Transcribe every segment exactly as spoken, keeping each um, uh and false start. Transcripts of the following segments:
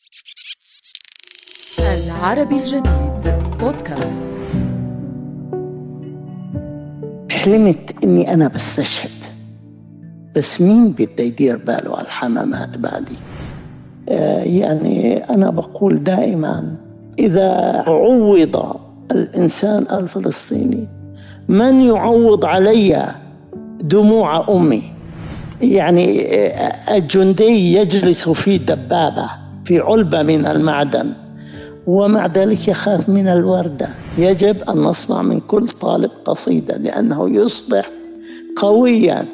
العربي الجديد بودكاست. حلمت إني أنا بستشهد، بس مين بده يدير باله على الحمامات بعدي؟ آه يعني أنا بقول دائما إذا عوض الإنسان الفلسطيني من يعوض علي دموع أمي؟ يعني الجندي يجلس في دبابة في علبة من المعدن ومع ذلك يخاف من الوردة. يجب أن نصنع من كل طالب قصيدة لأنه يصبح قويا.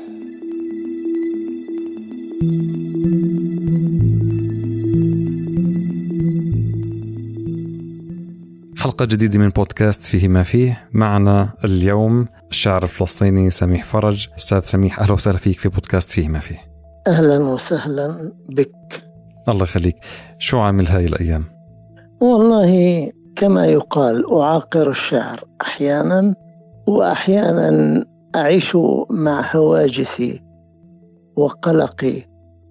حلقة جديدة من بودكاست فيه ما فيه. معنا اليوم الشاعر الفلسطيني سميح فرج. أستاذ سميح، أهلا وسهلا فيك في بودكاست فيه ما فيه. أهلا وسهلا بك. الله يخليك. شو عامل هاي الأيام؟ والله كما يقال أعاقر الشعر أحيانا، وأحيانا أعيش مع هواجسي وقلقي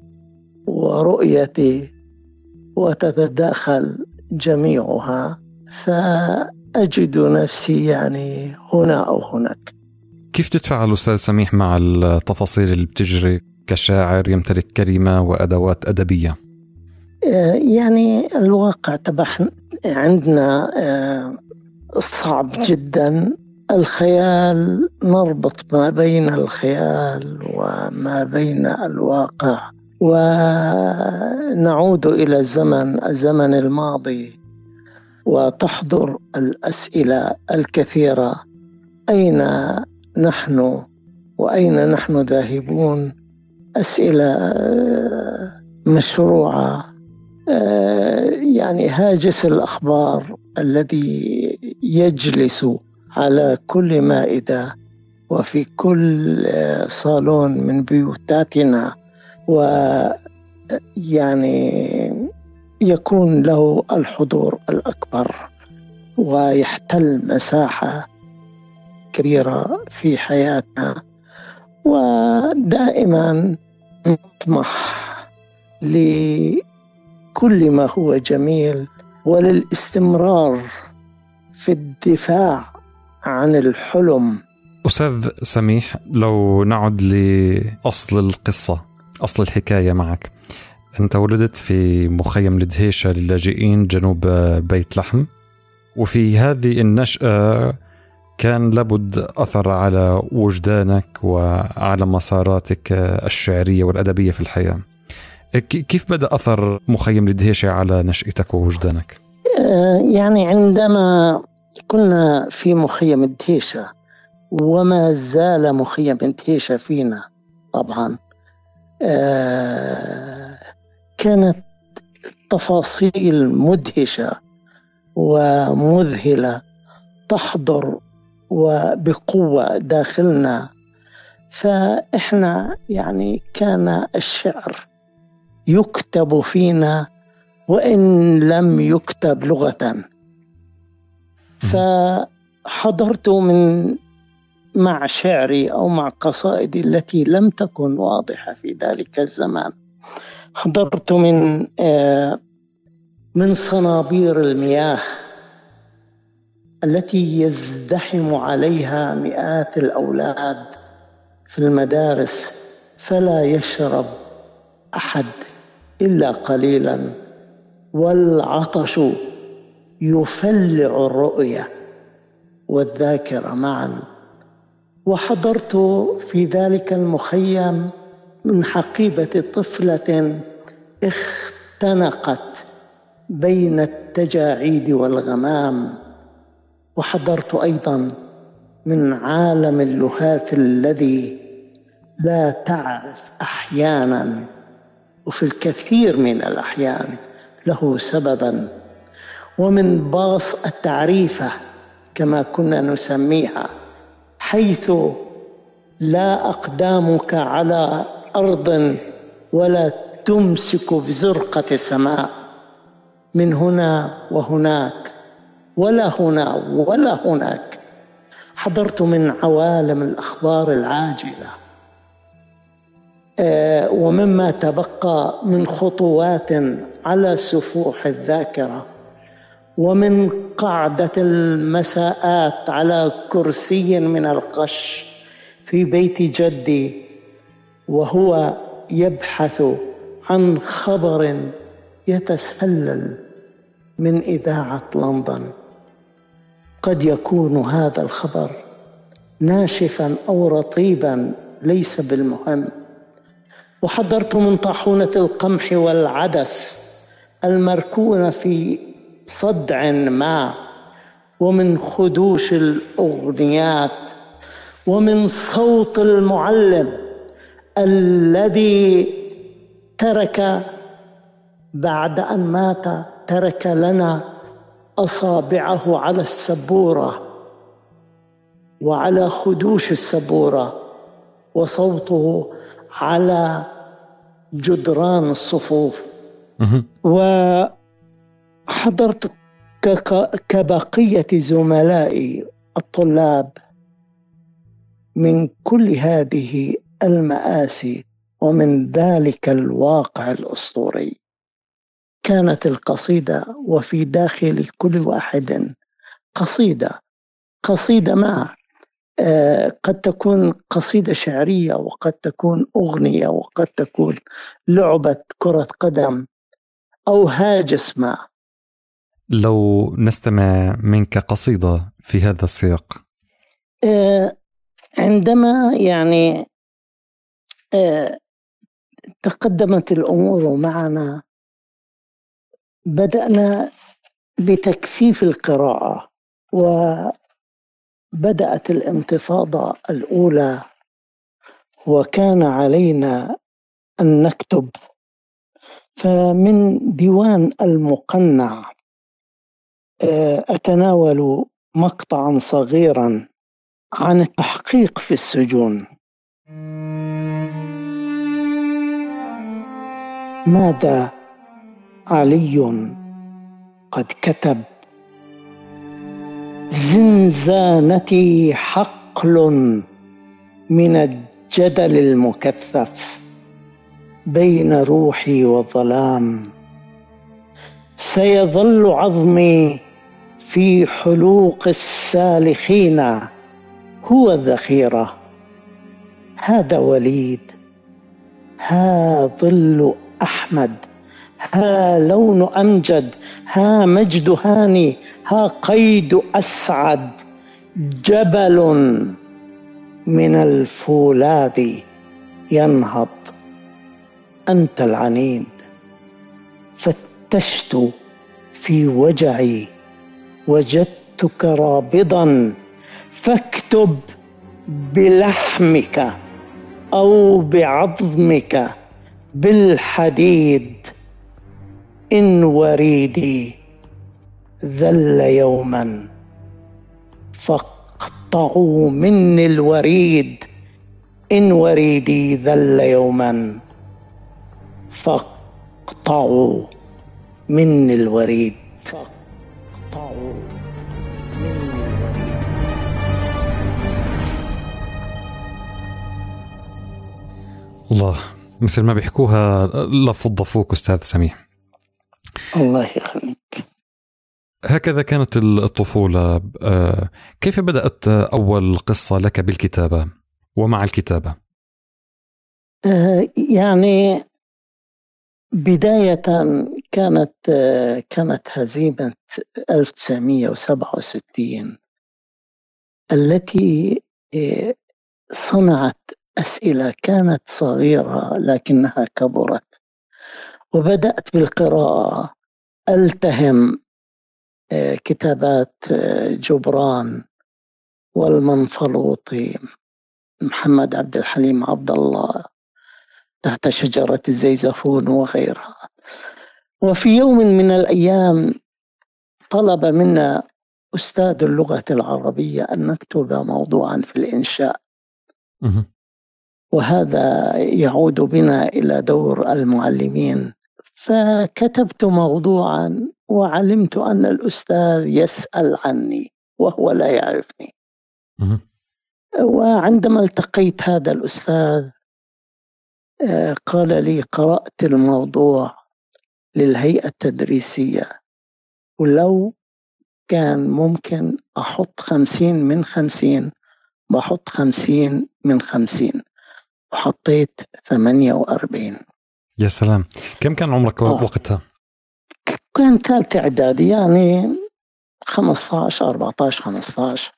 ورؤيتي وتتداخل جميعها، فأجد نفسي يعني هنا أو هناك. كيف تتفاعل أستاذ سميح مع التفاصيل اللي بتجري كشاعر يمتلك كلمة وأدوات أدبية؟ يعني الواقع تبع عندنا صعب جدا. الخيال، نربط ما بين الخيال وما بين الواقع ونعود إلى الزمن الزمن الماضي وتحضر الأسئلة الكثيرة: أين نحن وأين نحن ذاهبون؟ أسئلة مشروعة. يعني هاجس الأخبار الذي يجلس على كل مائدة وفي كل صالون من بيوتاتنا، ويعني يكون له الحضور الأكبر ويحتل مساحة كبيرة في حياتنا، ودائما نطمح لكل ما هو جميل وللاستمرار في الدفاع عن الحلم. أستاذ سميح، لو نعد لأصل القصة، أصل الحكاية معك، أنت ولدت في مخيم الدهيشة للاجئين جنوب بيت لحم، وفي هذه النشأة كان لابد أثر على وجدانك وعلى مساراتك الشعرية والأدبية في الحياة. كيف بدأ أثر مخيم الدهيشة على نشأتك ووجدانك؟ يعني عندما كنا في مخيم الدهيشة، وما زال مخيم الدهيشة فينا طبعا، كانت تفاصيل مدهشة ومذهلة تحضر وبقوة داخلنا. فإحنا يعني كان الشعر يكتب فينا وإن لم يكتب لغة. فحضرت من مع شعري أو مع قصائدي التي لم تكن واضحة في ذلك الزمان، حضرت من آه من صنابير المياه التي يزدحم عليها مئات الأولاد في المدارس، فلا يشرب أحد إلا قليلا، والعطش يفلع الرؤية والذاكرة معا. وحضرت في ذلك المخيم من حقيبة طفلة اختنقت بين التجاعيد والغمام. وحضرت أيضا من عالم اللهاث الذي لا تعرف أحيانا، وفي الكثير من الأحيان له سببا، ومن باص التعريفة كما كنا نسميها، حيث لا أقدامك على أرض ولا تمسك بزرقة السماء، من هنا وهناك ولا هنا ولا هناك. حضرت من عوالم الأخبار العاجلة ومما تبقى من خطوات على سفوح الذاكرة، ومن قاعدة المساءات على كرسي من القش في بيت جدي وهو يبحث عن خبر يتسلل من إذاعة لندن. قد يكون هذا الخبر ناشفا أو رطيبا، ليس بالمهم. وحضرت من طاحونة القمح والعدس المركونة في صدع ما، ومن خدوش الأغنيات، ومن صوت المعلم الذي ترك بعد أن مات ترك لنا أصابعه على السبورة وعلى خدوش السبورة، وصوته على جدران الصفوف. وحضرت كبقية زملائي الطلاب من كل هذه المآسي ومن ذلك الواقع الأسطوري. كانت القصيدة وفي داخل كل واحد قصيدة قصيدة ما قد تكون قصيدة شعرية، وقد تكون أغنية، وقد تكون لعبة كرة قدم أو هاجس ما. لو نستمع منك قصيدة في هذا السياق. عندما يعني تقدمت الأمور معنا، بدأنا بتكثيف القراءة، وبدأت الانتفاضة الأولى، وكان علينا أن نكتب. فمن ديوان المقنع أتناول مقطعا صغيرا عن التحقيق في السجون. ماذا علي قد كتب: زنزانتي حقل من الجدل المكثف بين روحي والظلام، سيظل عظمي في حلوق السالخين هو الذخيرة. هذا وليد، ها ظل أحمد، ها لون أمجد، ها مجد هاني، ها قيد أسعد. جبل من الفولاذ ينهض، أنت العنيد. فتشت في وجعي وجدتك رابضا، فاكتب بلحمك أو بعظمك بالحديد. إن وريدي ذل يوما فاقطعوا مني الوريد. إن وريدي ذل يوما فاقطعوا مني الوريد. فاقطعوا مني الوريد. الله، مثل ما بيحكوها لفظ فوق أستاذ سميح. الله يخليك. هكذا كانت الطفولة. كيف بدأت أول قصة لك بالكتابة ومع الكتابة؟ يعني بداية كانت كانت هزيمة ألف وتسعمائة وسبعة وستين التي صنعت أسئلة كانت صغيرة لكنها كبرت. وبدأت بالقراءة، ألتهم كتابات جبران والمنفلوطي، محمد عبد الحليم عبد الله، تحت شجرة الزيزفون وغيرها. وفي يوم من الأيام طلب منا أستاذ اللغة العربية أن نكتب موضوعا في الإنشاء، وهذا يعود بنا إلى دور المعلمين. فكتبت موضوعا وعلمت أن الأستاذ يسأل عني وهو لا يعرفني. وعندما التقيت هذا الأستاذ قال لي قرأت الموضوع للهيئة التدريسية، ولو كان ممكن أحط خمسين من خمسين بحط خمسين من خمسين، وحطيت ثمانية وأربعين. يا سلام. كم كان عمرك آه. وقتها؟ كان ثالث إعدادي، يعني خمسة عشر أربعة عشر خمسة عشر.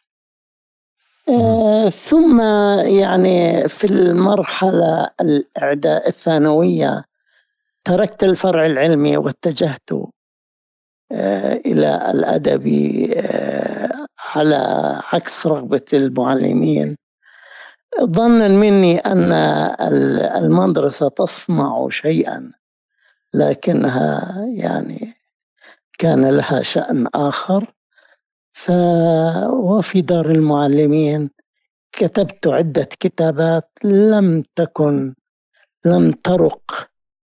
آه ثم يعني في المرحلة الإعداد الثانوية تركت الفرع العلمي واتجهت آه إلى الأدبي، آه على عكس رغبة المعلمين، ظنا مني أن المدرسة تصنع شيئا، لكنها يعني كان لها شأن آخر. ف وفي دار المعلمين كتبت عدة كتابات لم تكن لم ترق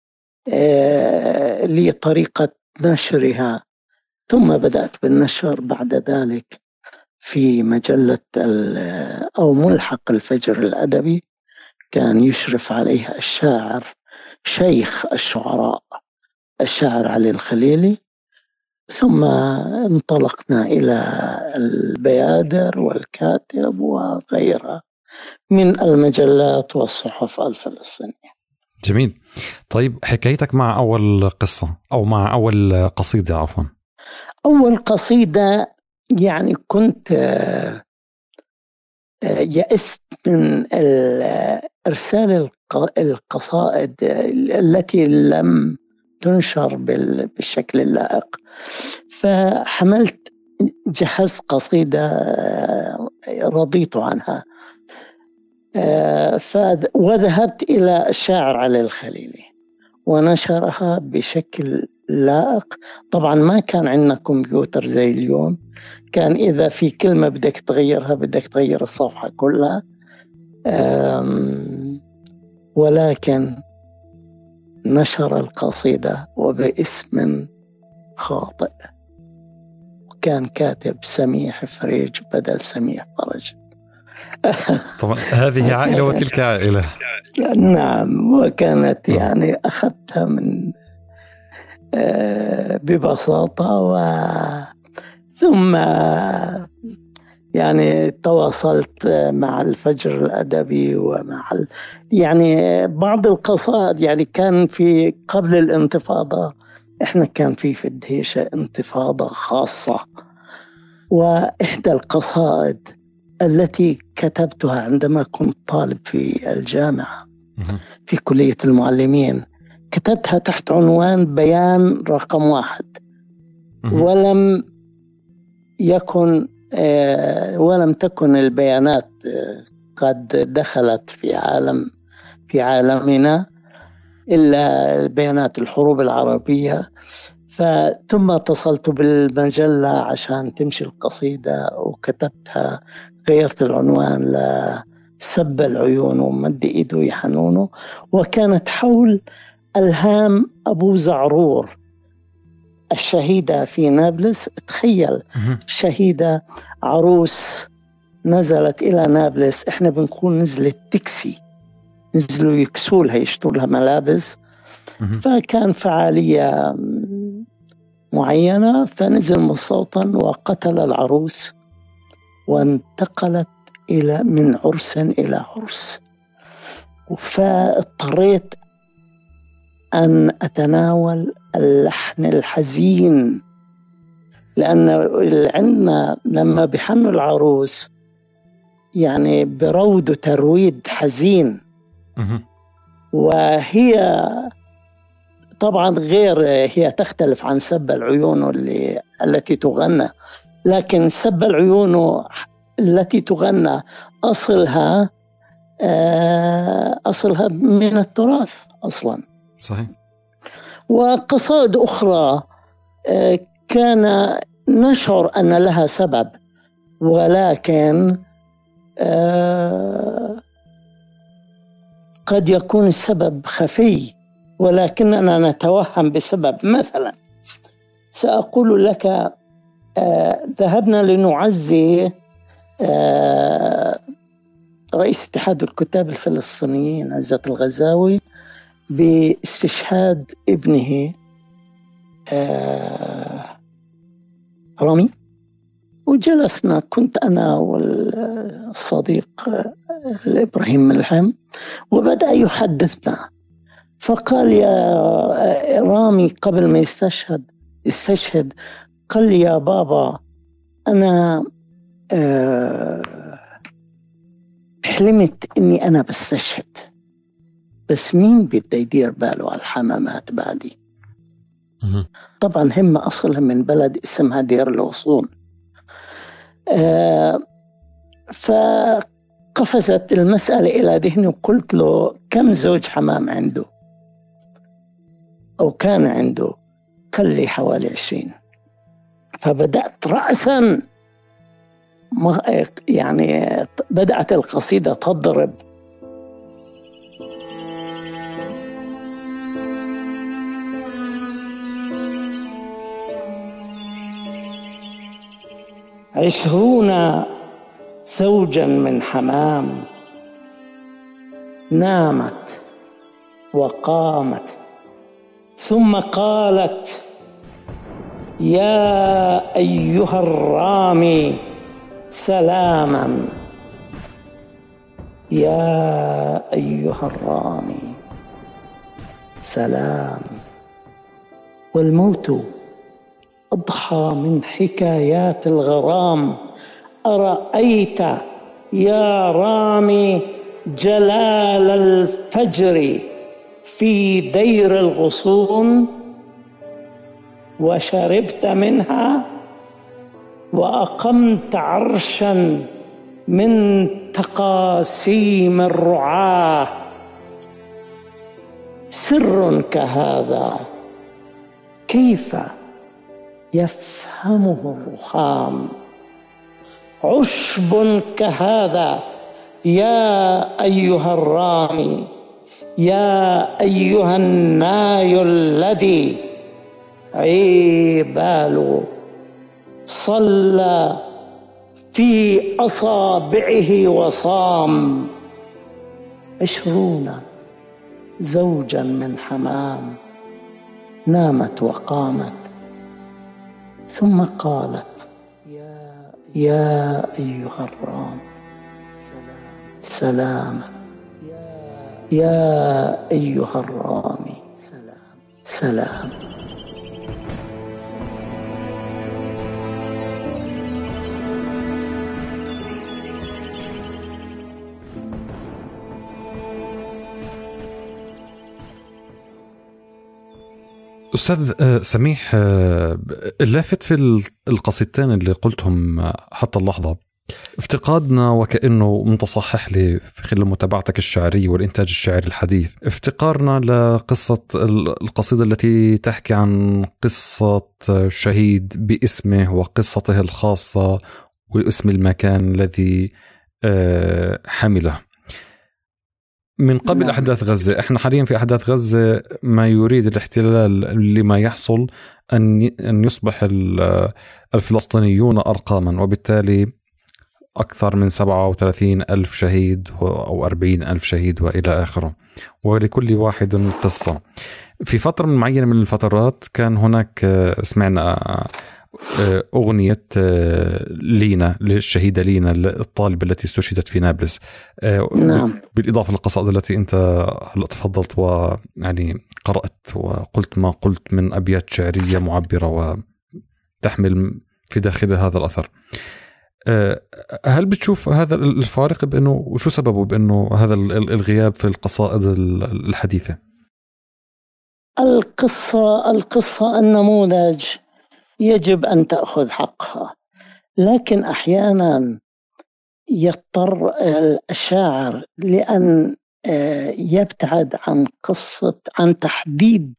آه لي طريقة نشرها، ثم بدأت بالنشر بعد ذلك في مجلة أو ملحق الفجر الأدبي، كان يشرف عليها الشاعر شيخ الشعراء الشاعر علي الخليلي. ثم انطلقنا إلى البيادر والكاتب وغيرها من المجلات والصحف الفلسطينية. جميل. طيب حكايتك مع أول قصة أو مع أول قصيدة عفوا. أول قصيدة يعني كنت يأست من إرسال القصائد التي لم تنشر بالشكل اللائق، فحملت جهزت قصيدة رضيت عنها، وذهبت إلى الشاعر علي الخليلي ونشرها بشكل لائق. طبعا ما كان عندنا كمبيوتر زي اليوم، كان إذا في كلمة بدك تغيرها بدك تغير الصفحة كلها، ولكن نشر القصيدة وباسم خاطئ، كان كاتب سميح فريج بدل سميح فرج. طبعا هذه عائلة وتلك عائلة. نعم، وكانت يعني أخذتها من ببساطة، و ثم يعني تواصلت مع الفجر الأدبي ومع ال... يعني بعض القصائد، يعني كان في قبل الانتفاضة إحنا كان في في الدهيشة انتفاضة خاصة، وإحدى القصائد التي كتبتها عندما كنت طالب في الجامعة في كلية المعلمين كتبتها تحت عنوان بيان رقم واحد، ولم يكن ولم تكن البيانات قد دخلت في عالم في عالمنا إلا بيانات الحروب العربية. ثم اتصلت بالمجلة عشان تمشي القصيدة وكتبتها، غيرت العنوان لسب العيون ومد إيده يحنونه، وكانت حول ألهام أبو زعرور الشهيدة في نابلس. تخيل شهيدة عروس نزلت إلى نابلس، إحنا بنقول نزلت تكسي، نزلوا يكسوا لها يشتروا لها ملابس، فكان فعالية معينة فنزل مستوطن وقتل العروس وانتقلت إلى من عرس إلى عرس، فاضطريت أن أتناول اللحن الحزين، لأن عندنا لما بيحنوا العروس يعني برود وترويد حزين، وهي طبعا غير، هي تختلف عن سب العيون اللي التي تغنى، لكن سب العيون التي تغنى أصلها أصلها من التراث أصلا. صحيح. وقصائد أخرى كان نشعر أن لها سبب، ولكن قد يكون السبب خفي ولكننا نتوهم بسبب. مثلا سأقول لك، ذهبنا لنعزي رئيس اتحاد الكتاب الفلسطينيين عزت الغزاوي باستشهاد ابنه رامي، وجلسنا، كنت أنا والصديق إبراهيم ملحم، وبدأ يحدثنا، فقال يا رامي قبل ما يستشهد يستشهد قال لي يا بابا أنا حلمت إني أنا بستشهد، بس مين بده يدير باله على الحمامات بعدي؟ طبعا هم أصلهم من بلد اسمها دير الغصون. آه فقفزت المسألة إلى ذهني، وقلت له كم زوج حمام عنده أو كان عنده؟ قال لي حوالي عشرين. فبدأت رأسا يعني بدأت القصيدة تضرب. عشرون زوجا من حمام نامت وقامت، ثم قالت يا أيها الرامي سلاما، يا أيها الرامي سلام. والموت أضحى من حكايات الغرام، أرأيت يا رامي جلال الفجر في دير الغصون، وشربت منها وأقمت عرشا من تقاسيم الرعاة. سر كهذا كيف يفهمه الرخام؟ عشب كهذا يا أيها الرامي، يا أيها الناي الذي عيبال صلى في أصابعه وصام. عشرون زوجا من حمام نامت وقامت، ثم قالت يا أيها الرام سلاما، يا أيها الرامي سلام. أستاذ سميح، اللافت في القصيدتين اللي قلتهم حتى اللحظة افتقادنا، وكأنه متصحح لي في خلال متابعتك الشعرية والإنتاج الشعري الحديث، افتقارنا لقصة القصيدة التي تحكي عن قصة شهيد باسمه وقصته الخاصة واسم المكان الذي حمله من قبل نعم. أحداث غزة. إحنا حاليا في أحداث غزة، ما يريد الاحتلال لما يحصل أن أن يصبح الفلسطينيون أرقاما، وبالتالي أكثر من سبعة وثلاثين ألف شهيد أو أربعين ألف شهيد وإلى آخره، ولكل واحد قصة. في فترة معينة من الفترات كان هناك سمعنا أغنية لينا للشهيدة لينا الطالبة التي استشهدت في نابلس، نعم. بالإضافة للقصائد التي أنت هلأ تفضلت ويعني قرأت وقلت ما قلت من أبيات شعرية معبرة وتحمل في داخلها هذا الأثر. هل بتشوف هذا الفارق بأنه، وشو سببه بأنه هذا الغياب في القصائد الحديثة؟ القصة القصة النموذج يجب أن تأخذ حقها، لكن أحيانا يضطر الشاعر لأن يبتعد عن قصة عن تحديد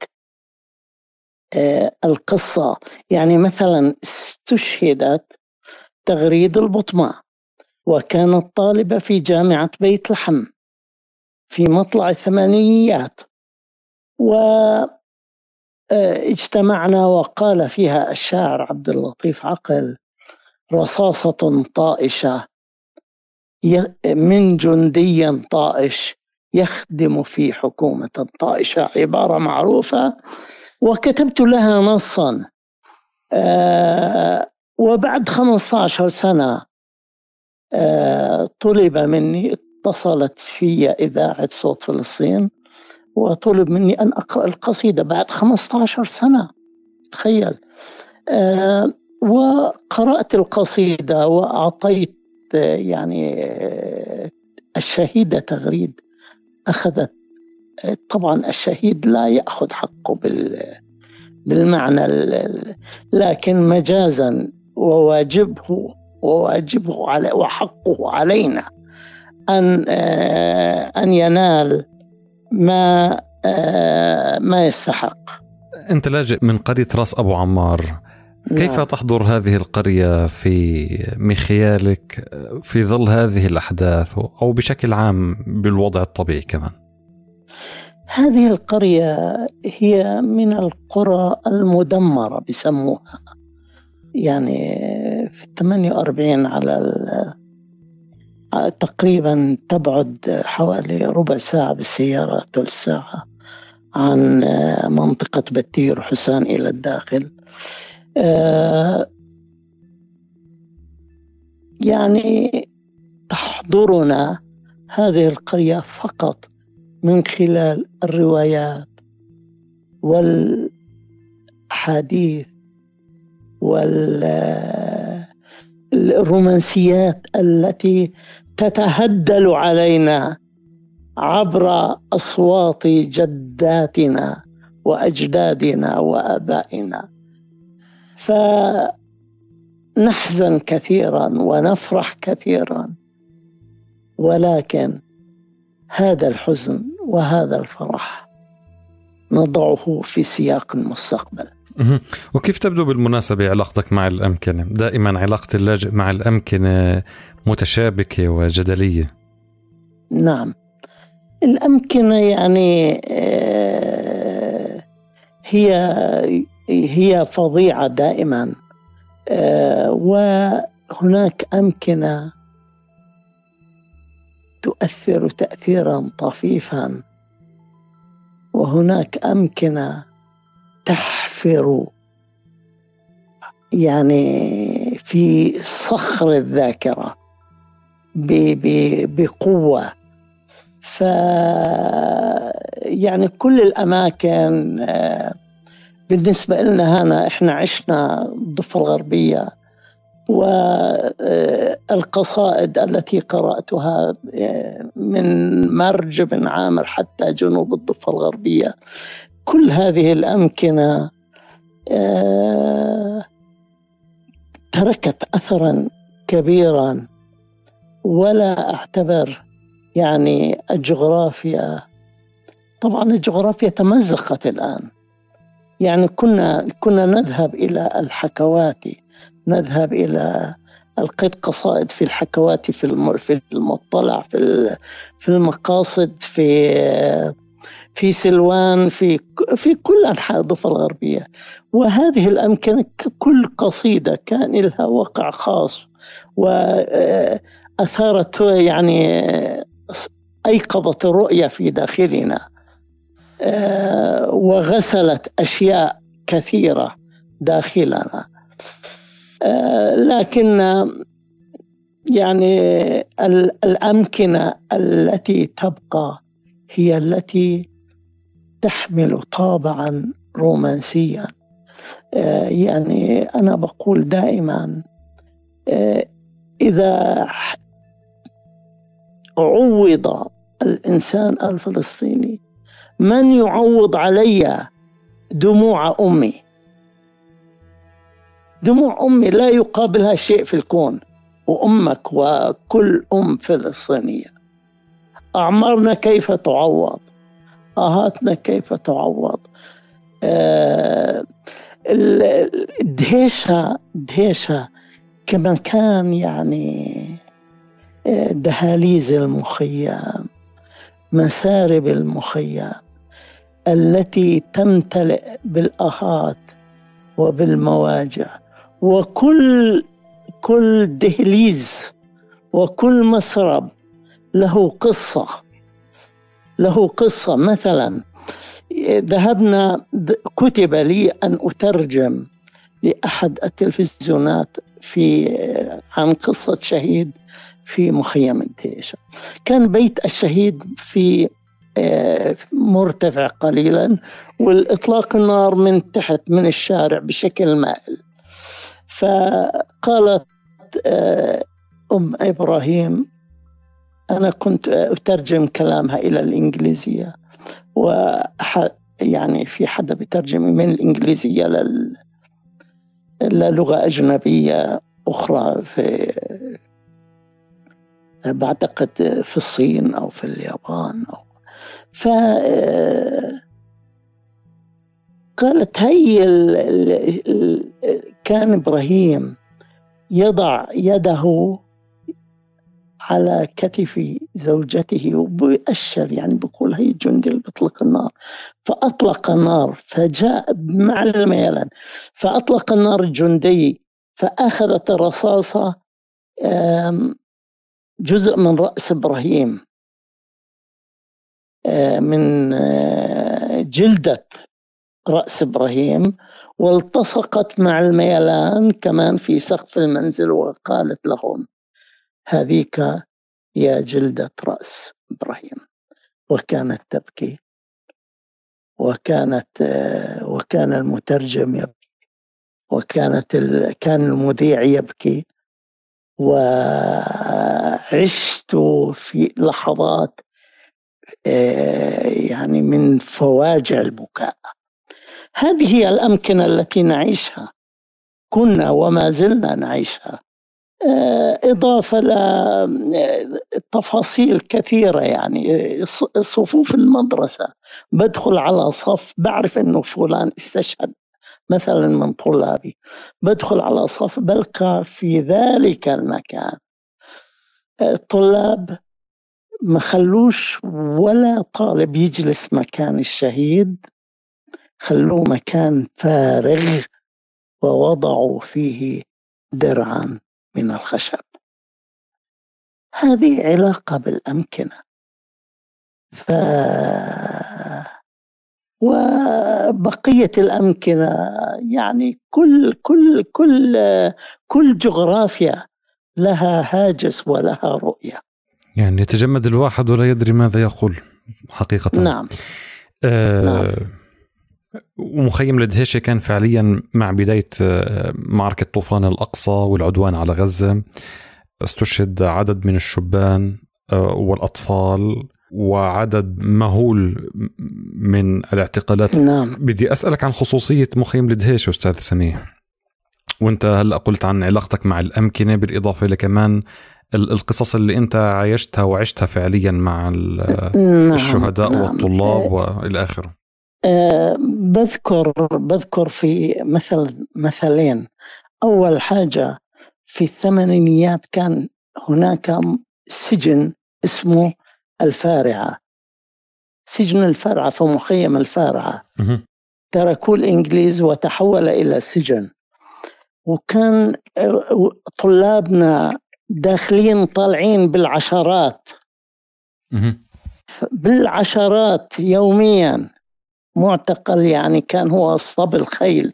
القصة. يعني مثلا استشهدت تغريد البطمة، وكانت طالبة في جامعة بيت لحم في مطلع الثمانينيات، واجتمعنا وقال فيها الشاعر عبد اللطيف عقل: رصاصة طائشة من جندي طائش يخدم في حكومة الطائشة، عبارة معروفة وكتبت لها نصا. آه وبعد خمسة عشر سنة آه طلب مني، اتصلت في إذاعة صوت فلسطين وطلب مني أن أقرأ القصيدة بعد خمسة عشر سنة. تخيل. آه وقرأت القصيدة وأعطيت آه يعني آه الشهيدة تغريد، أخذت. آه طبعا الشهيد لا يأخذ حقه بال بالمعنى، لكن مجازا، وواجبه وواجبه على وحقه علينا أن أن ينال ما ما يستحق. أنت لاجئ من قرية راس أبو عمار، كيف نعم. تحضر هذه القرية في مخيالك في ظل هذه الأحداث، أو بشكل عام بالوضع الطبيعي كمان؟ هذه القرية هي من القرى المدمرة بسموها، يعني في ثمانية وأربعين على تقريبا تبعد حوالي ربع ساعة بالسيارة، ثلث ساعة عن منطقة بتير حسان إلى الداخل. يعني تحضرنا هذه القرية فقط من خلال الروايات والحديث والرومانسيات التي تتهدل علينا عبر أصوات جداتنا وأجدادنا وآبائنا، فنحزن كثيرا ونفرح كثيرا، ولكن هذا الحزن وهذا الفرح نضعه في سياق المستقبل. وكيف تبدو بالمناسبة علاقتك مع الأمكنة؟ دائما علاقة اللاجئ مع الأمكنة متشابكة وجدلية. نعم، الأمكنة يعني هي هي فظيعة دائما، وهناك أمكنة تؤثر تأثيرا طفيفا، وهناك أمكنة تحفر يعني في صخر الذاكرة بقوة. ف يعني كل الأماكن بالنسبة لنا هنا، إحنا عشنا الضفة الغربية، والقصائد التي قرأتها من مرج بن عامر حتى جنوب الضفة الغربية، كل هذه الأمكنة تركت أثرا كبيرا. ولا أعتبر يعني الجغرافيا، طبعا الجغرافيا تمزقت الآن، يعني كنا كنا نذهب إلى الحكواتي، نذهب إلى القيت قصائد في الحكواتي، في في المطلع، في في المقاصد، في في سلوان، في في كل أنحاء الضفة الغربية. وهذه الأمكنة كل قصيدة كان لها وقع خاص، وأثارت يعني أيقظت الرؤية في داخلنا، وغسلت أشياء كثيرة داخلنا. لكن يعني الأمكنة التي تبقى هي التي تحمل طابعا رومانسيا. يعني أنا بقول دائما، إذا عوض الإنسان الفلسطيني، من يعوض علي دموع أمي؟ دموع أمي لا يقابلها شيء في الكون، وأمك وكل أم فلسطينية. أعمارنا كيف تعوض؟ آهاتنا كيف تعوض؟ آه الدهشة دهشة كما كان يعني دهاليز المخيم، مسارب المخيم التي تمتلئ بالآهات وبالمواجع، وكل كل دهليز وكل مسرب له قصة. له قصة. مثلا ذهبنا كتب لي أن أترجم لأحد التلفزيونات في عن قصة شهيد في مخيم الدهيشة. كان بيت الشهيد في مرتفع قليلا، والإطلاق النار من تحت من الشارع بشكل مائل. فقالت أم إبراهيم، أنا كنت أترجم كلامها إلى الإنجليزية، وأحد يعني في حدا بترجم من الإنجليزية لل... للغة أجنبية أخرى، في بعتقد في الصين أو في اليابان أو ف قالت هي ال... ال... كان إبراهيم يضع يده على كتف زوجته وبيأشر، يعني بيقول هي الجندي اللي بيطلق النار. فأطلق النار، فجاء مع الميلان فأطلق النار الجندي، فأخذت الرصاصة جزء من رأس إبراهيم، من جلدة رأس إبراهيم، والتصقت مع الميلان كمان في سقف المنزل. وقالت لهم هذيك يا جلدة رأس إبراهيم. وكانت تبكي، وكانت وكان المترجم يبكي، وكانت ال... كان المذيع يبكي. وعشت في لحظات يعني من فواجع البكاء. هذه هي الأمكنة التي نعيشها، كنا وما زلنا نعيشها، إضافة لتفاصيل كثيرة. يعني صفوف المدرسة، بدخل على صف بعرف أنه فلان استشهد مثلا من طلابي، بدخل على صف بلقى في ذلك المكان الطلاب ما خلوش ولا طالب يجلس مكان الشهيد، خلوه مكان فارغ ووضعوا فيه درعا من الخشب. هذه علاقة بالأمكنة. ف... وبقية الأمكنة يعني كل كل كل كل جغرافيا لها هاجس ولها رؤية. يعني يتجمد الواحد ولا يدري ماذا يقول حقيقة. نعم. آه نعم. ومخيم الدهيشة كان فعليا مع بداية معركة طوفان الأقصى والعدوان على غزة استشهد عدد من الشبان والأطفال وعدد مهول من الاعتقالات. نعم. بدي أسألك عن خصوصية مخيم الدهيشة أستاذ سميح، وانت هلأ قلت عن علاقتك مع الأمكنة، بالإضافة لكمان القصص اللي انت عايشتها وعشتها فعليا مع الشهداء نعم. والطلاب والى اخره. أه بذكر بذكر في مثل مثلين. أول حاجة في الثمانينيات كان هناك سجن اسمه الفارعة، سجن الفارعة في مخيم الفارعة. تركوا الإنجليز وتحول إلى سجن، وكان طلابنا داخلين طالعين بالعشرات بالعشرات يوميا. معتقل يعني كان هو أصطب الخيل،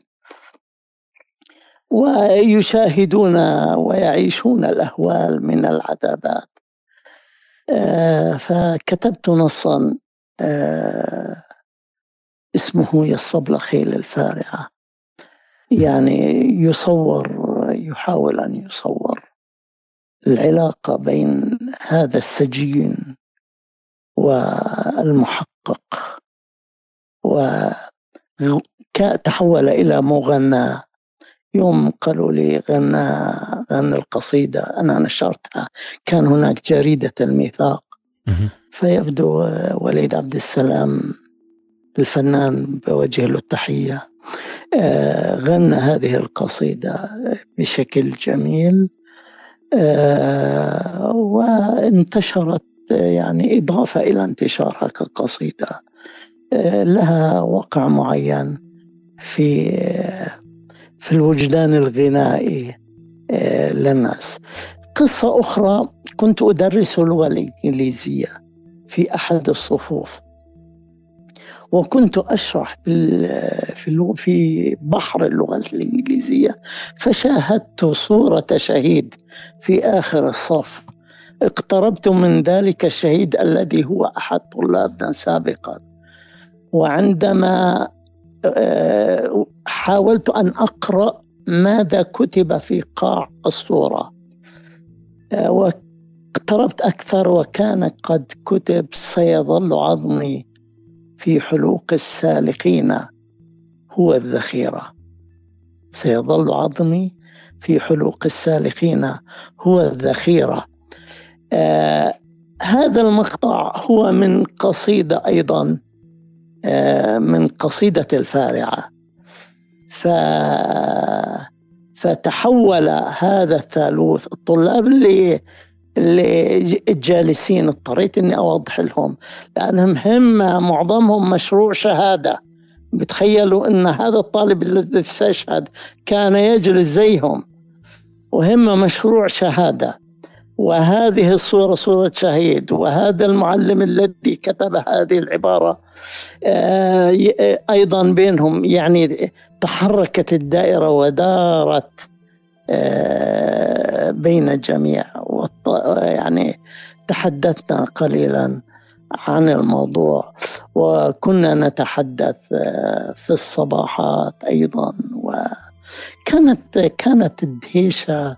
ويشاهدون ويعيشون الأهوال من العذابات. آه فكتبت نصا آه اسمه يصطب الخيل الفارعة، يعني يصور يحاول أن يصور العلاقة بين هذا السجين والمحقق، وتحول إلى مغنى. يوم قالوا لي غنى غنى القصيدة أنا نشرتها، كان هناك جريدة الميثاق، فيبدو وليد عبد السلام الفنان بوجه له التحية غنى هذه القصيدة بشكل جميل وانتشرت، يعني إضافة إلى انتشارها كقصيدة لها وقع معين في في الوجدان الغنائي للناس. قصة أخرى، كنت أدرس اللغة الإنجليزية في أحد الصفوف، وكنت أشرح في في بحر اللغة الإنجليزية، فشاهدت صورة شهيد في آخر الصف. اقتربت من ذلك الشهيد الذي هو أحد طلابنا سابقا، وعندما حاولت أن أقرأ ماذا كتب في قاع الصورة واقتربت أكثر، وكان قد كتب: سيظل عظمي في حلوق السالقين هو الذخيرة. سيظل عظمي في حلوق السالقين هو الذخيرة. آه هذا المقطع هو من قصيدة أيضا، آه من قصيدة الفارعة. ف... فتحول هذا الثالوث، الطلاب اللي اللي الجالسين اضطريت اني اوضح لهم، لانهم هم معظمهم مشروع شهاده. بتخيلوا ان هذا الطالب الذي استشهد كان يجلس زيهم، وهم مشروع شهاده، وهذه الصوره صوره شهيد، وهذا المعلم الذي كتب هذه العباره ايضا بينهم. يعني تحركت الدائره ودارت بين الجميع، يعني تحدثنا قليلا عن الموضوع، وكنا نتحدث في الصباحات أيضا. وكانت كانت الدهيشة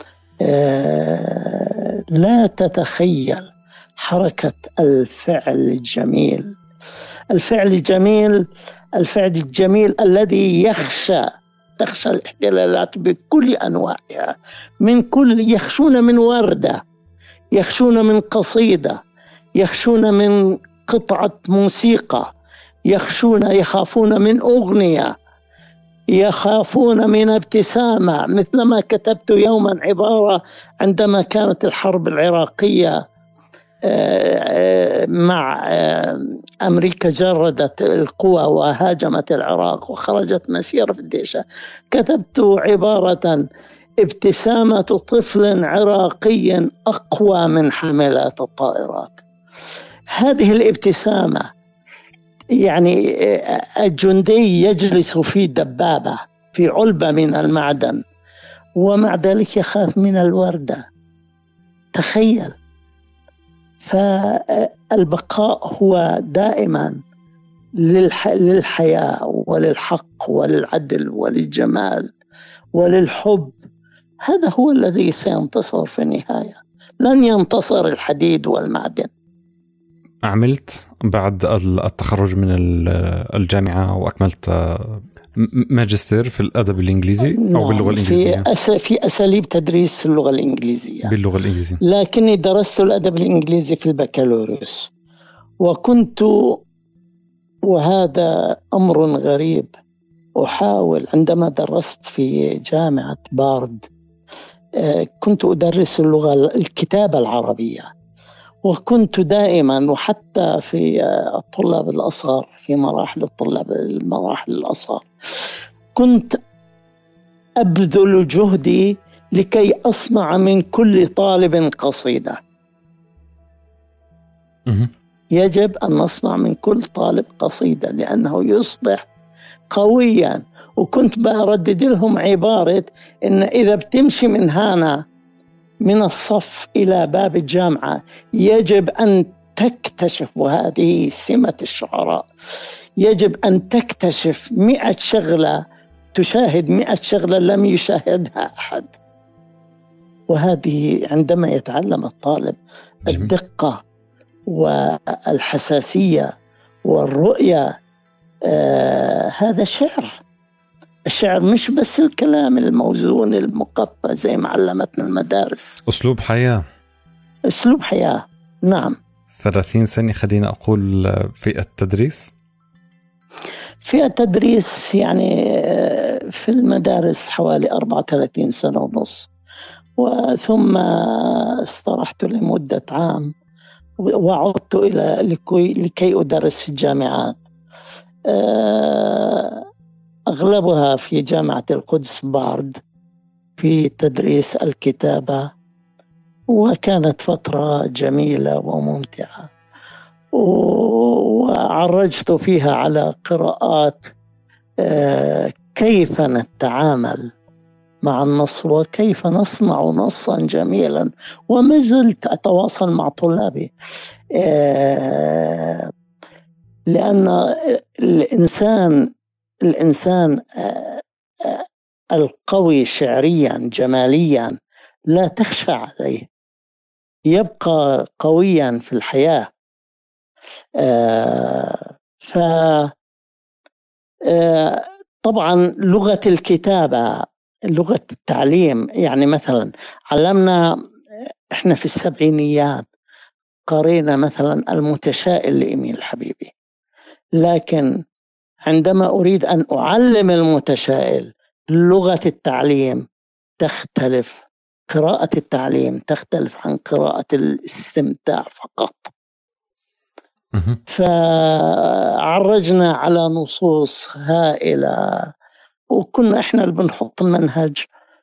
لا تتخيل حركة الفعل الجميل، الفعل الجميل الفعل الجميل الذي يخشى تخشى الاحتلالات بكل أنواعها، من كل يخشون من وردة، يخشون من قصيدة، يخشون من قطعة موسيقى، يخشون يخافون من أغنية، يخافون من ابتسامة. مثلما كتبت يوما عبارة عندما كانت الحرب العراقية مع أمريكا جردت القوى وهاجمت العراق وخرجت مسيرة في الدهيشة، كتبت عبارة: ابتسامة طفل عراقي أقوى من حاملات الطائرات. هذه الابتسامة، يعني الجندي يجلس في دبابة في علبة من المعدن، ومع ذلك يخاف من الوردة. تخيل. فالبقاء هو دائما للح... للحياة وللحق وللعدل وللجمال وللحب. هذا هو الذي سينتصر في النهاية، لن ينتصر الحديد والمعدن. عملت بعد التخرج من الجامعة وأكملت ماجستير في الأدب الإنجليزي أو باللغة الإنجليزية؟ في, أس... في أساليب تدريس اللغة الإنجليزية، باللغة الإنجليزية. لكني درست الأدب الإنجليزي في البكالوريوس، وكنت، وهذا أمر غريب، أحاول عندما درست في جامعة بارد كنت أدرس اللغة الكتابة العربية، وكنت دائما، وحتى في الطلاب الأصغر، في مراحل الطلاب المراحل الأصغر، كنت أبذل جهدي لكي أصنع من كل طالب قصيدة. يجب أن نصنع من كل طالب قصيدة لأنه يصبح قويا. وكنت بردد لهم عبارة إن إذا بتمشي من هنا من الصف إلى باب الجامعة يجب أن تكتشف، وهذه سمة الشعراء، يجب أن تكتشف مئة شغلة، تشاهد مئة شغلة لم يشاهدها أحد. وهذه عندما يتعلم الطالب الدقة والحساسية والرؤية، آه هذا شعر. الشعر مش بس الكلام الموزون المقفى زي ما علمتنا المدارس، أسلوب حياة. أسلوب حياة، نعم. ثلاثين سنة خلينا أقول في التدريس. في التدريس يعني في المدارس حوالي أربعة وثلاثين سنة ونص، وثم استرحت لمدة عام وعدت إلى لكي, لكي أدرس في الجامعات، أغلبها في جامعة القدس بارد في تدريس الكتابة، وكانت فترة جميلة وممتعة. وعرجت فيها على قراءات كيف نتعامل مع النص وكيف نصنع نصا جميلا، وما زلت أتواصل مع طلابي، لأن الإنسان الإنسان القوي شعريا جماليا لا تخشى عليه، يبقى قويا في الحياة. ف طبعا لغة الكتابة، لغة التعليم، يعني مثلا علمنا احنا في السبعينيات قرينا مثلا المتشائل لإيميل حبيبي، لكن عندما أريد أن أعلم المتشائل لغة التعليم تختلف، قراءة التعليم تختلف عن قراءة الاستمتاع فقط. فعرجنا على نصوص هائلة، وكنا إحنا اللي بنحط المنهج،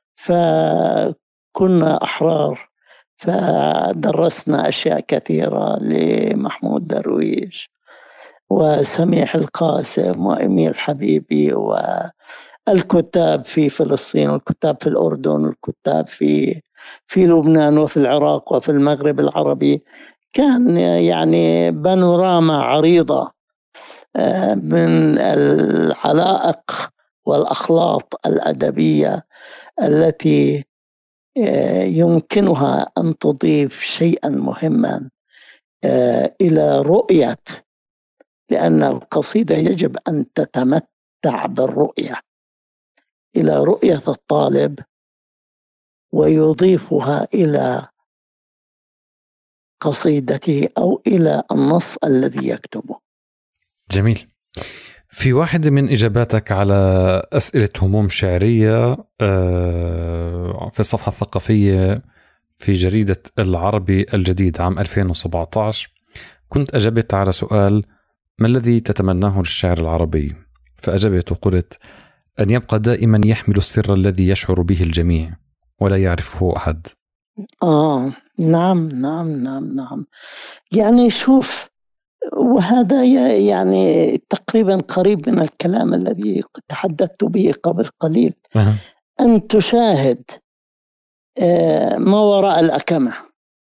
فكنا أحرار، فدرسنا أشياء كثيرة لمحمود درويش وسميح القاسم وإيميل حبيبي والكتاب في فلسطين والكتاب في الأردن والكتاب في في لبنان وفي العراق وفي المغرب العربي. كان يعني بانوراما عريضة من العلائق والأخلاط الأدبية التي يمكنها أن تضيف شيئا مهما إلى رؤية، لأن القصيدة يجب أن تتمتع بالرؤية، إلى رؤية الطالب ويضيفها إلى قصيدته أو إلى النص الذي يكتبه. جميل. في واحدة من إجاباتك على أسئلة هموم شعرية في الصفحة الثقافية في جريدة العربي الجديد عام ألفين وسبعة عشر كنت أجبت على سؤال: ما الذي تتمناه للشعر العربي؟ فأجبت وقلت: أن يبقى دائما يحمل السر الذي يشعر به الجميع ولا يعرفه أحد. آه نعم نعم نعم نعم يعني شوف، وهذا يعني تقريبا قريب من الكلام الذي تحدثت به قبل قليل. أه. أن تشاهد ما وراء الأكمة،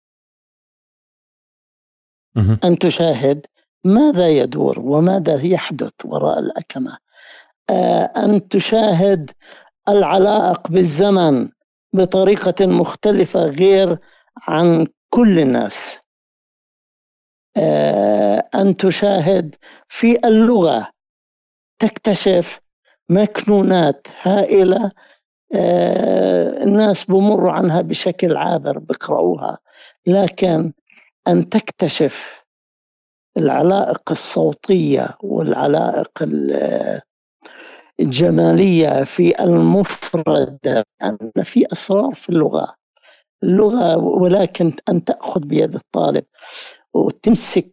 أه. أن تشاهد ماذا يدور وماذا يحدث وراء الأكمة، أن تشاهد العلائق بالزمن بطريقة مختلفة غير عن كل الناس، أن تشاهد في اللغة تكتشف مكنونات هائلة الناس بمروا عنها بشكل عابر بقرأوها، لكن أن تكتشف العلائق الصوتية والعلائق الجمالية في المفردة، أن في أسرار في اللغة اللغة ولكن أن تأخذ بيد الطالب وتمسك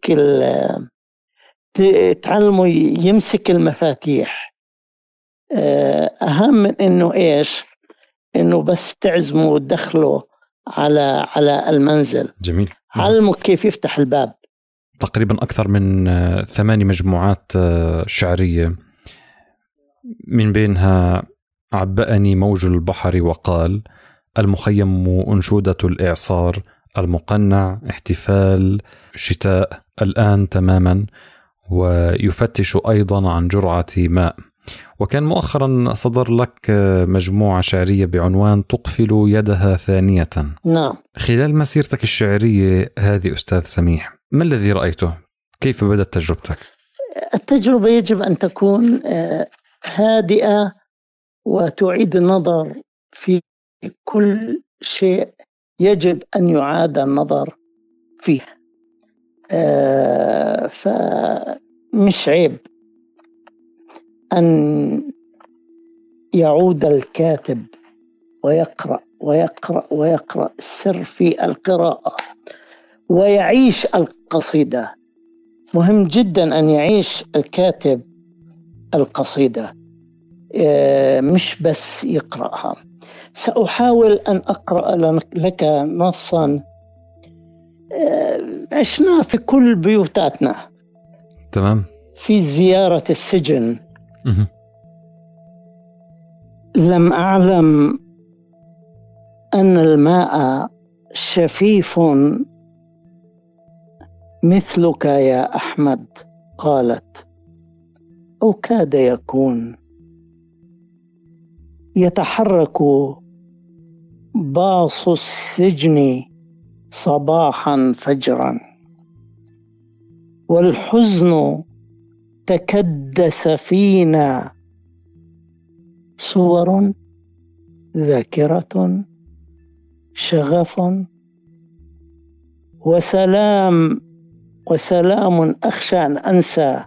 تعلمه يمسك المفاتيح، أهم من إنه إيش، إنه بس تعزمه وتدخله على على المنزل. جميل. علمه كيف يفتح الباب. تقريبا أكثر من ثماني مجموعات شعرية، من بينها عبأني موج البحر وقال، المخيم أنشودة الإعصار، المقنع، احتفال، شتاء، الآن تماما، ويفتش أيضا عن جرعة ماء. وكان مؤخرا صدر لك مجموعة شعرية بعنوان تقفل يدها ثانية. نعم. خلال مسيرتك الشعرية هذه أستاذ سميح، ما الذي رأيته؟ كيف بدأت تجربتك؟ التجربة يجب أن تكون هادئة وتعيد النظر في كل شيء يجب أن يعاد النظر فيه. فمش عيب أن يعود الكاتب ويقرأ ويقرأ ويقرأ، السر في القراءة ويعيش القصيدة. مهم جدا أن يعيش الكاتب القصيدة مش بس يقرأها. سأحاول أن أقرأ لك نصا عشنا في كل بيوتاتنا، تمام. في زيارة السجن مه. لم أعلم أن الماء شفيف مثلك يا أحمد، قالت، أو كاد يكون. يتحرك باص السجن صباحا فجرا، والحزن تكدس فينا، صور ذاكرة، شغف وسلام وسلام أخشى أن أنسى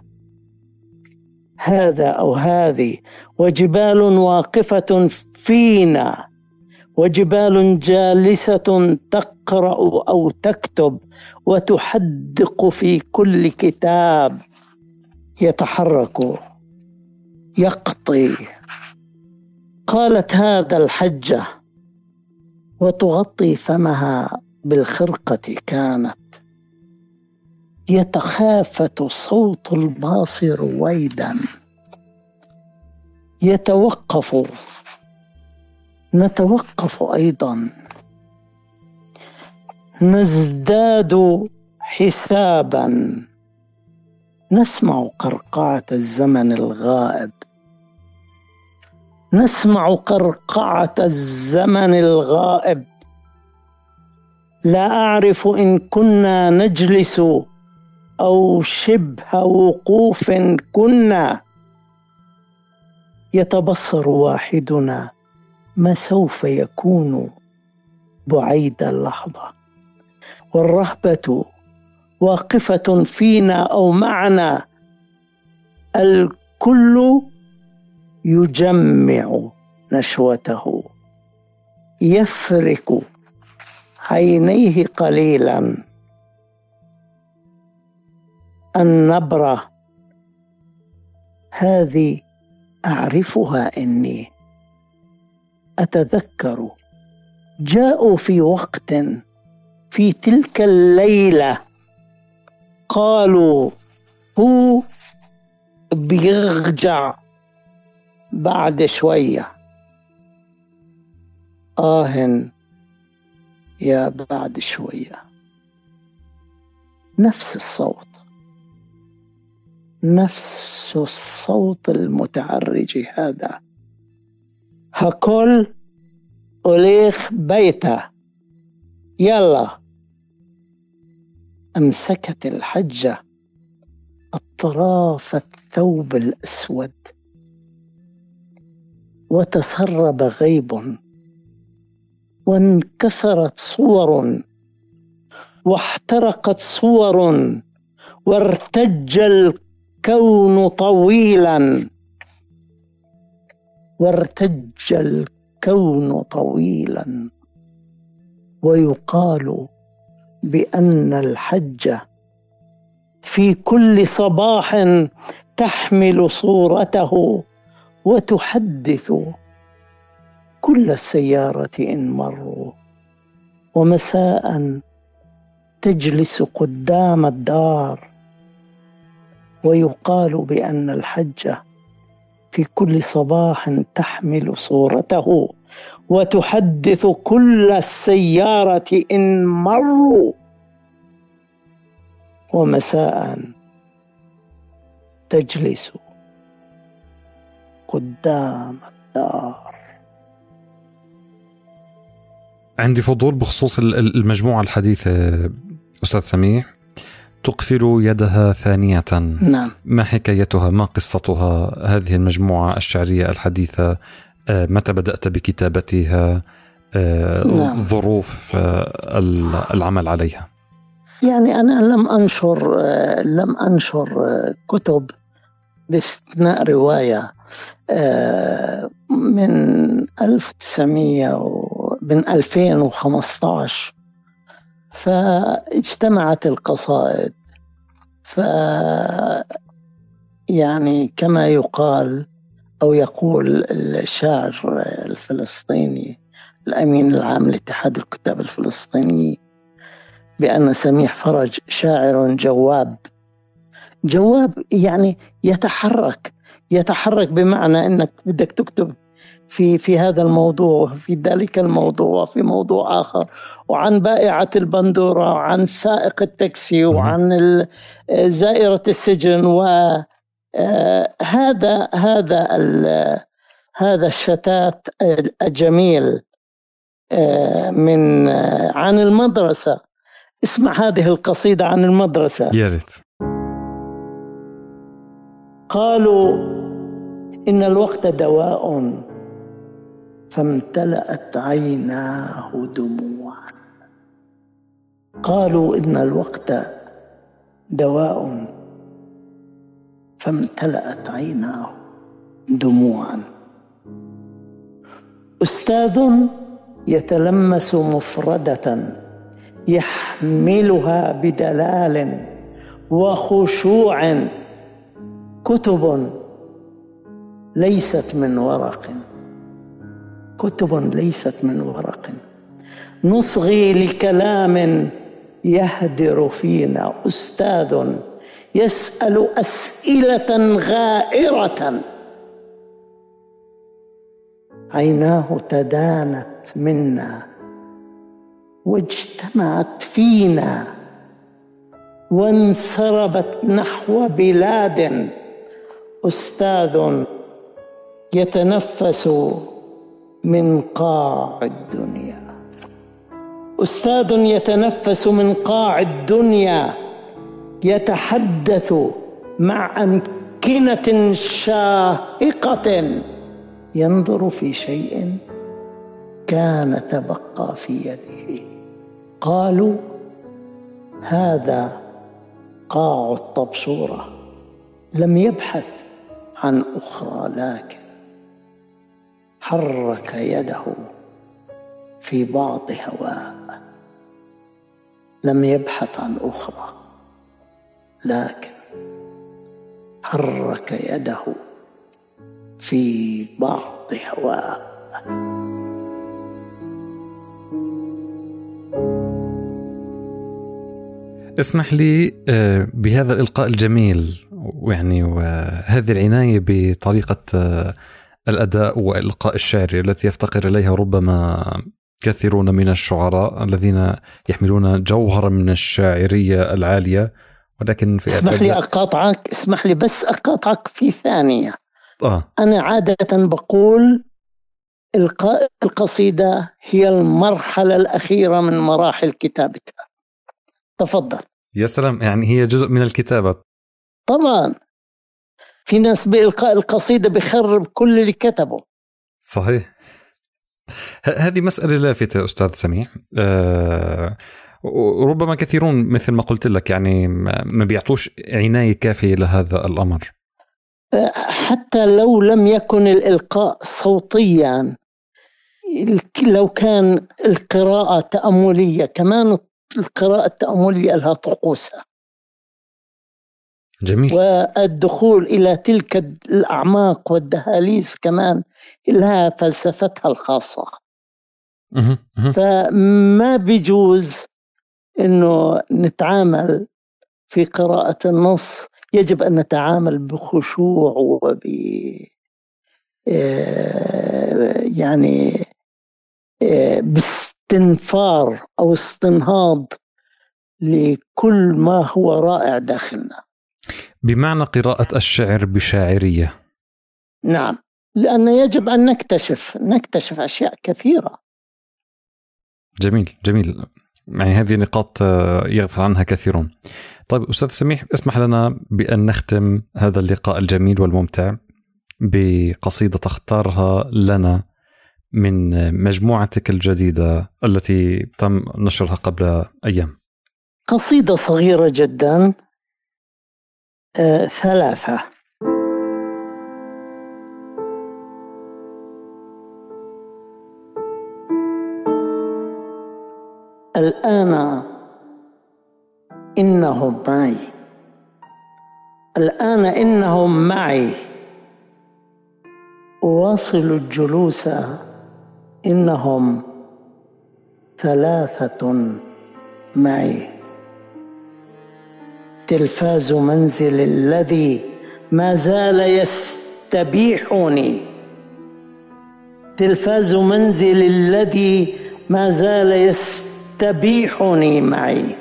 هذا أو هذه، وجبال واقفة فينا، وجبال جالسة تقرأ أو تكتب وتحدق في كل كتاب، يتحرك يقطي. قالت هذا الحجة وتغطي فمها بالخرقة، كانت يتخافت صوت الباص رويدا، يتوقف، نتوقف أيضا، نزداد حسابا، نسمع قرقعة الزمن الغائب، نسمع قرقعة الزمن الغائب. لا أعرف إن كنا نجلس أو شبه وقوف كنا، يتبصر واحدنا ما سوف يكون بعيد اللحظة، والرهبة واقفة فينا أو معنا، الكل يجمع نشوته، يفرك عينيه قليلا. النبرة هذه أعرفها، إني أتذكر جاءوا في وقت في تلك الليلة قالوا هو بيرجع بعد شوية. آه يا بعد شوية، نفس الصوت، نفس الصوت المتعرج هذا. هكل أوليخ بيته، يلا. أمسكت الحجة أطراف الثوب الأسود، وتسرب غيب، وانكسرت صور، واحترقت صور، وارتج الكون طويلا، وارتج الكون طويلا. ويقال بأن الحجة في كل صباح تحمل صورته وتحدث كل السيارة إن مروا، ومساء تجلس قدام الدار. ويقال بأن الحجة في كل صباح تحمل صورته وتحدث كل السيارة إن مروا، ومساء تجلس قدام الدار. عندي فضول بخصوص المجموعة الحديثة أستاذ سميح. تقفل يدها ثانية. نعم. ما حكايتها؟ ما قصتها هذه المجموعة الشعرية الحديثة؟ متى بدأت بكتابتها؟ نعم. ظروف العمل عليها؟ يعني أنا لم أنشر لم أنشر كتب باستثناء رواية من ألف وتسعمية من ألفين وخمسة عشر، فاجتمعت القصائد. ف يعني كما يقال أو يقول الشاعر الفلسطيني الأمين العام لاتحاد الكتاب الفلسطيني بأن سميح فرج شاعر جواب جواب يعني يتحرك يتحرك بمعنى أنك بدك تكتب في في هذا الموضوع، في ذلك الموضوع، في موضوع آخر، وعن بائعة البندورة، وعن سائق التاكسي، وعن زائرة السجن. وهذا هذا هذا الشتات الجميل من عن المدرسة. اسمع هذه القصيدة عن المدرسة. يا ريت. قالوا إن الوقت دواء فامتلأت عيناه دموعا. قالوا إن الوقت دواء فامتلأت عيناه دموعا. أستاذ يتلمس مفردة يحملها بدلال وخشوع، كتب ليست من ورق، كتب ليست من ورق، نصغي لكلام يهدر فينا. أستاذ يسأل أسئلة غائرة، عيناه تدانت منا واجتمعت فينا وانسربت نحو بلاد. أستاذ يتنفس من قاع الدنيا، أستاذ يتنفس من قاع الدنيا، يتحدث مع أمكنة شاهقة، ينظر في شيء كان تبقى في يده. قالوا هذا قاع الطبشورة، لم يبحث عن أخرى، لكن حرك يده في بعض هواء. لم يبحث عن أخرى، لكن حرك يده في بعض هواء. اسمح لي بهذا الإلقاء الجميل، ويعني وهذه العناية بطريقة الأداء والإلقاء الشعري التي يفتقر إليها ربما كثيرون من الشعراء الذين يحملون جوهرا من الشاعرية العالية، ولكن في اسمح لي أقاطعك اسمح لي بس أقاطعك في ثانية. آه. أنا عادة بقول إلقاء القصيدة هي المرحلة الأخيرة من مراحل كتابتها. تفضل. يا سلام، يعني هي جزء من الكتابة. طبعا في ناس بإلقاء القصيدة بيخرب كل اللي كتبه. صحيح. هذه مسألة لافتة أستاذ سميح. أه ربما كثيرون مثل ما قلت لك يعني ما بيعطوش عناية كافية لهذا الأمر. حتى لو لم يكن الإلقاء صوتيا، لو كان القراءة تأملية، كمان القراءة التأملية لها طقوسها. جميل. والدخول إلى تلك الأعماق والدهاليز كمان لها فلسفتها الخاصة. فما بيجوز إنه نتعامل في قراءة النص، يجب أن نتعامل بخشوع وب يعني باستنفار أو استنهاض لكل ما هو رائع داخلنا، بمعنى قراءة الشعر بشاعرية. نعم، لأن يجب أن نكتشف نكتشف أشياء كثيرة. جميل جميل، يعني هذه نقاط يغفل عنها كثيرون. طيب أستاذ سميح، اسمح لنا بأن نختم هذا اللقاء الجميل والممتع بقصيدة تختارها لنا من مجموعتك الجديدة التي تم نشرها قبل أيام. قصيدة صغيرة جدا، آه، ثلاثة. الآن إنهم معي، الآن إنهم معي، أواصل الجلوس، إنهم ثلاثة معي. تلفاز منزل الذي ما زال يستبيحني، تلفاز منزل الذي ما زال يستبيحني معي.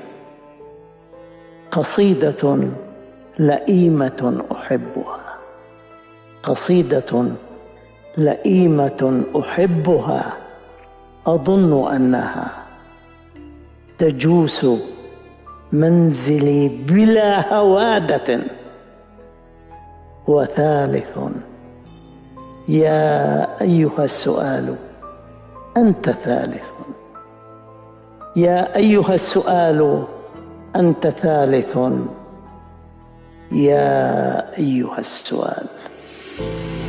قصيدة لئيمة أحبها، قصيدة لئيمة أحبها، أظن أنها تجوس منزلي بلا هوادة. وثالث، يا أيها السؤال أنت ثالث، يا أيها السؤال أنت ثالث، يا أيها السؤال.